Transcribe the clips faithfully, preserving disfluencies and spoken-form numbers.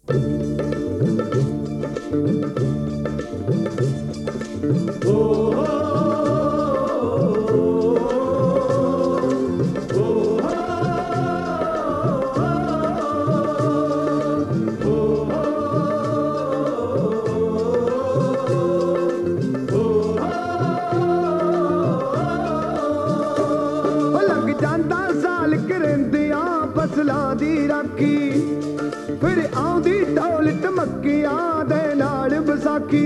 ਫਸਲਾਂ ਦੀ ਰਾਖੀ ਫਿਰ ਆਉਂਦੀ ਦੌਲਤ ਮੱਕੀਆਂ ਦੇ ਨਾਲ ਵਿਸਾਖੀ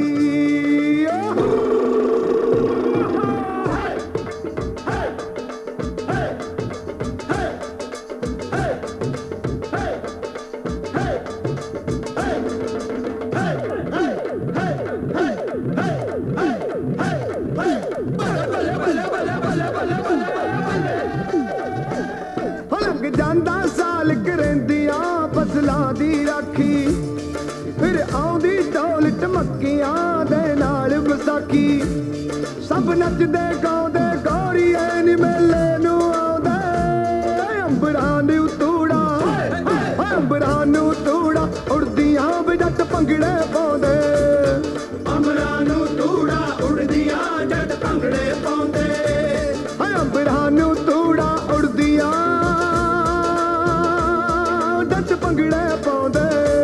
ਜਾਂਦਾ ਸਾਲ ਕਰੰਦੀਆਂ ਫਸਲਾਂ ਦੀ ਰਾਖੀ ਫਿਰ ਆਉਂਦੀ ਦੌਲਤ ਮੱਕੀਆਂ ਦੇ ਨਾਲ ਵਿਸਾਖੀ ਸਭ ਨੱਚਦੇ ਗਾਉਂਦੇ ਗੌਰੀਏ ਨੀ ਮੇਲੇ ਨੂੰ ਆਉਂਦੇ ਅੰਬਰਾਂ ਨੂੰ ਤੂੜਾ ਅੰਬਰਾਂ ਨੂੰ ਤੂੜਾ ਉੜਦੀਆਂ ਵੀ ਜੱਟ ਭੰਗੜੇ ਪਾਉਂਦੇ ਅੰਬਰਾਂ ਨੂੰ ਤੂੜਾ ਉੜਦੀਆਂ ਜੱਟ ਭੰਗੜੇ ਪਾਉਂਦੇ ਅੰਬਰਾਂ ਨੂੰ ਤੂੜਾ ਉੜਦੀਆਂ ਭੰਗੜੇ ਪਾਉਂਦੇ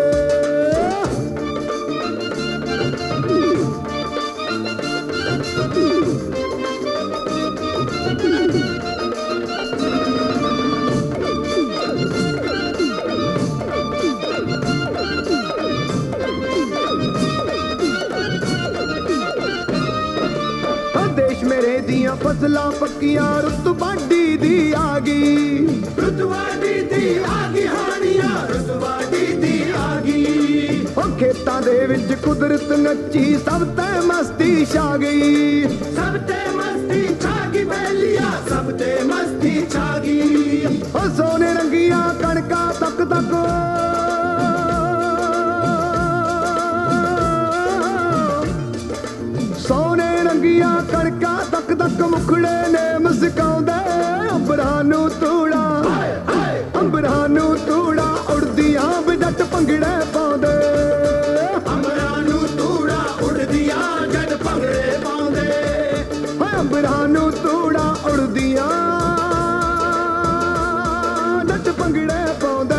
ਦੇਸ਼ ਮੇਰੇ ਦੀਆਂ ਫਸਲਾਂ ਪੱਕੀਆਂ ਰੁੱਤ ਵਾਢੀ ਦੀ ਆ ਗਈ ਰੁੱਤ ਵਾਢੀ ਦੀ ਆ ਗਈ ਹਾਣੀਆਂ ਰੁੱਤ ਵਾਢੀ ਦੀ ਆ ਗਈ ਉਹ ਖੇਤਾਂ ਦੇ ਵਿੱਚ ਕੁਦਰਤ ਨੱਚੀ ਸਭ ਤੇ ਮਸਤੀ ਛਾ ਗਈ ਸਭ ਤੇ ਮਸਤੀ ਛਾ ਗਈ ਬੇਲੀਆ ਸਭ ਤੇ ਮਸਤੀ ਛਾ ਗਈ ਉਹ ਸੋਨੇ ਰੰਗੀਆਂ ਕਣਕਾਂ ਤੱਕ ਤੱਕ ਸੋਨੇ ਰੰਗੀਆਂ ਕਣਕਾਂ ਤੱਕ ਤੱਕ ਮੁਖੜੇ ਨੇ ਮੁਸਕਾਉਂਦੇ ਅੰਬਰਾਂ ਨੂੰ ਤੂੜਾ ਅੰਬਰਾਂ ਨੂੰ ਤੂੜਾ ਉੜਦੀਆਂ ਵੀ ਜੱਟ ਭੰਗੜੇ ਪਾਉਂਦੇ ਅੰਬਰਾਂ ਨੂੰ ਤੂੜਾ ਉੜਦੀਆਂ ਜੱਟ ਭੰਗੜੇ ਪਾਉਂਦੇ ਅੰਬਰਾਂ ਨੂੰ ਤੂੜਾ ਉੜਦੀਆਂ ਜੱਟ ਭੰਗੜੇ ਪਾਉਂਦੇ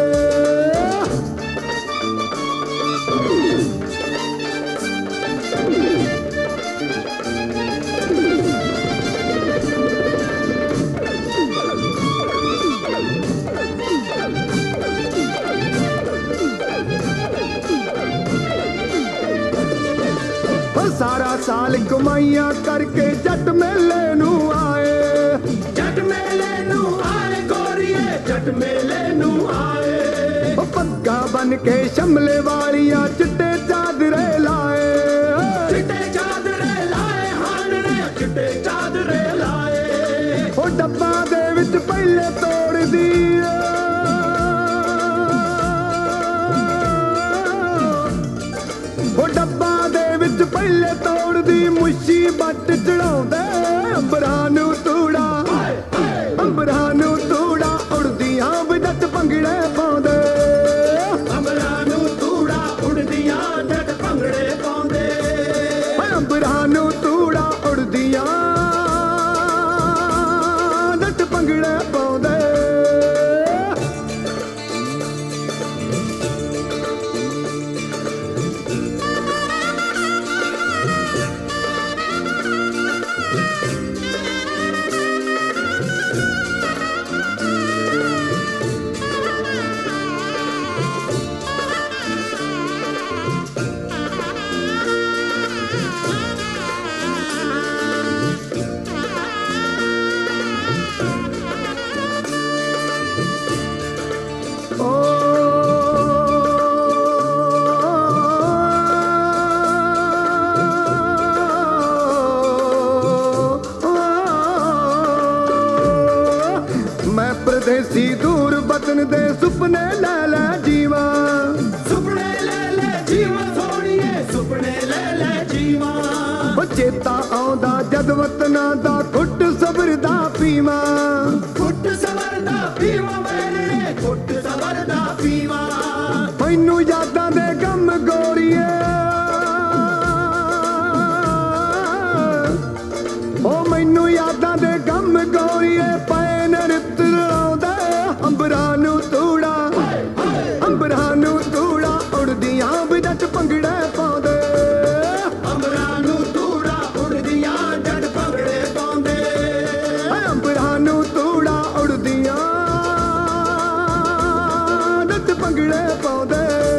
ਸਾਰਾ ਸਾਲ ਕਮਾਈਆਂ ਕਰਕੇ ਜੱਟ ਮੇਲੇ ਨੂੰ ਆਏ ਜੱਟ ਮੇਲੇ ਨੂੰ ਆਏ ਗੋਰੀਏ ਜੱਟ ਮੇਲੇ ਨੂੰ ਆਏ ਉਹ ਪੱਗਾਂ ਬਨ ਕੇ ਸ਼ਮਲੇ ਵਾਲੀਆਂ ਚਿੱਟੇ ਚਾਦਰੇ ਲਾਏ ਚਿੱਟੇ ਚਾਦਰੇ ਲਾਏ ਹਾਣਨੇ ਚਿੱਟੇ ਚਾਦਰੇ ਲਾਏ ਉਹ ਡੱਬਾ ਦੇ ਵਿੱਚ ਪਹਿਲੇ ਤੋੜਦੀ ਉਹ ਡੱਬਾ ਦੇ ਵਿੱਚ ਪਹਿਲੇ ਤੋੜਦੀ ਮੁੱਛੀ ਬੱਟ ਚੜਾਉਂਦੇ ਅੰਬਰਾਂ ਨੂੰ ਤੂੜਾ ਅੰਬਰਾਂ ਨੂੰ ਤੂੜਾ ਉੜਦੀਆਂ ਵੀ ਜੱਟ ਭੰਗੜੇ ਪਾਉਂਦੇ ਅੰਬਰਾਂ ਨੂੰ ਤੂੜਾ ਉੜਦੀਆਂ ਜੱਟ ਭੰਗੜੇ ਪਾਉਂਦੇ ਅੰਬਰਾਂ ਨੂੰ ਤੂੜਾ ਉੜਦੀਆਂ ਜੱਟ ਭੰਗੜੇ ਪਾਉਂਦੇ ਪਰਦੇਸੀ ਦੂਰ ਵਤਨ ਦੇ ਸੁਪਨੇ ਲੈ ਲੈ ਜੀਵਾ ਸੁਪਨੇ ਲੈ ਲੈ ਜੀਵਾ ਸੋਹਣੀਏ ਸੁਪਨੇ ਲੈ ਲੈ ਜੀਵਾ ਉਹ ਚੇਤਾ ਆਉਂਦਾ ਜਦ ਵਤਨਾਂ ਦਾ ਘੁੱਟ ਸਬਰ ਦਾ ਪੀਵਾ ਘੁੱਟ ਸਬਰ ਦਾ ਪੀਵਾ ਵੇਲੇ ਘੁੱਟ ਸਬਰ ਦਾ ਪੀਵਾ मैनू यादां दे गम गोरीए ओ मैनू यादां दे गम गोरीए पए ने नितराउंदे अंबरां नू तूड़ा अंबरां नू तूड़ा उड़दियां भी जट भंगड़े पाउंदे अंबरां नू तूड़ा उड़दियां जट भंगड़े पाउंदे अंबरां नू तूड़ा उड़दियां जट भंगड़े पाउंदे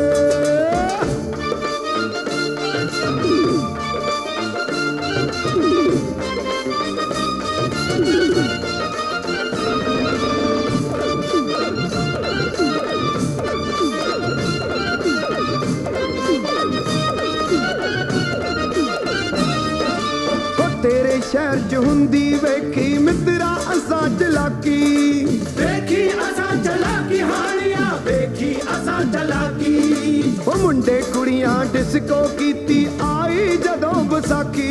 तेरे शहर च हुंदी वेखी मित्रा असां चलाकी वेखी असां चलाकी हानिया वेखी असां चलाकी ओ मुंडे कुड़ियां डिस्को कीती आई जदों विसाखी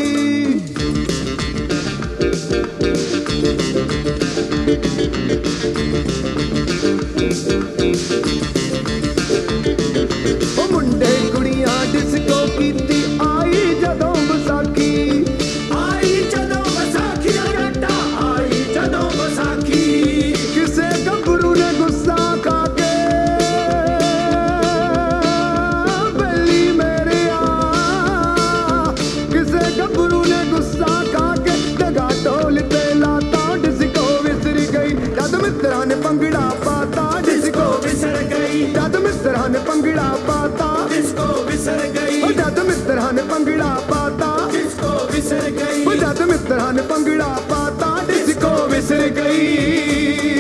ओ मुंडे कुड़ियां डिस्को कीती आई जदों विसाखी पंगड़ा पाता डिस्को विसर गई जद मित्रा ने पंगड़ा पाता डिस्को विसर गई जद मित्रा ने पंगड़ा पाता डिस्को विसर गई जद मित्रा ने पंगड़ा पाता डिस्को विसर गई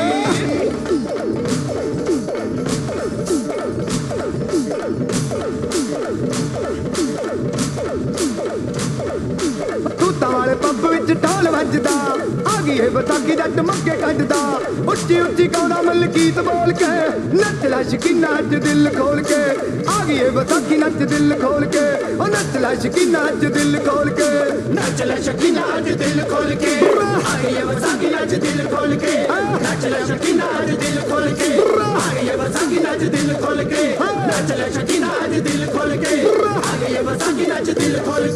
तूता वाले पब विच ढोल वजदा आ गई है विसाखी जट मक्के कटदा उच्ची उच्ची गाना मलकीत बोल के नच ला शकीना अज दिल खोल के आ गई है विसाखी नच दिल खोल के ओ नच ला शकीना अज दिल खोल के नच ला शकीना अज दिल खोल के आई है विसाखी नच दिल खोल के नच ला शकीना अज दिल खोल के आई है विसाखी नच दिल खोल के नच ला शकीना अज दिल खोल के आई है विसाखी नच दिल खोल